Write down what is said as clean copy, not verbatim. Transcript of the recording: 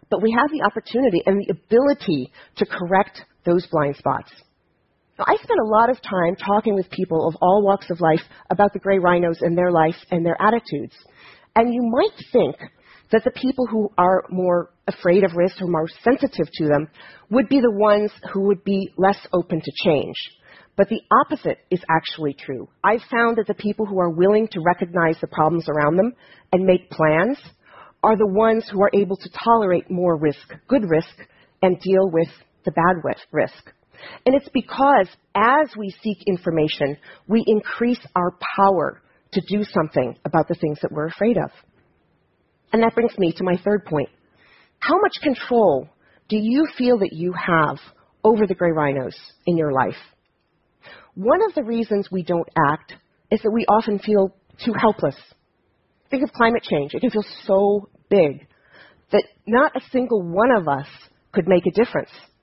but we have the opportunity and the ability to correct those blind spots. Now, I spent a lot of time talking with people of all walks of life about the gray rhinos and their life and their attitudes. And you might think that the people who are more afraid of risk or more sensitive to them would be the ones who would be less open to change. But the opposite is actually true. I've found that the people who are willing to recognize the problems around them and make plans are the ones who are able to tolerate more risk, good risk, and deal with the bad risk. And it's because as we seek information, we increase our power to do something about the things that we're afraid of. And that brings me to my third point. How much control do you feel that you have over the gray rhinos in your life? One of the reasons we don't act is that we often feel too helpless. Think of climate change. It can feel so big that not a single one of us could make a difference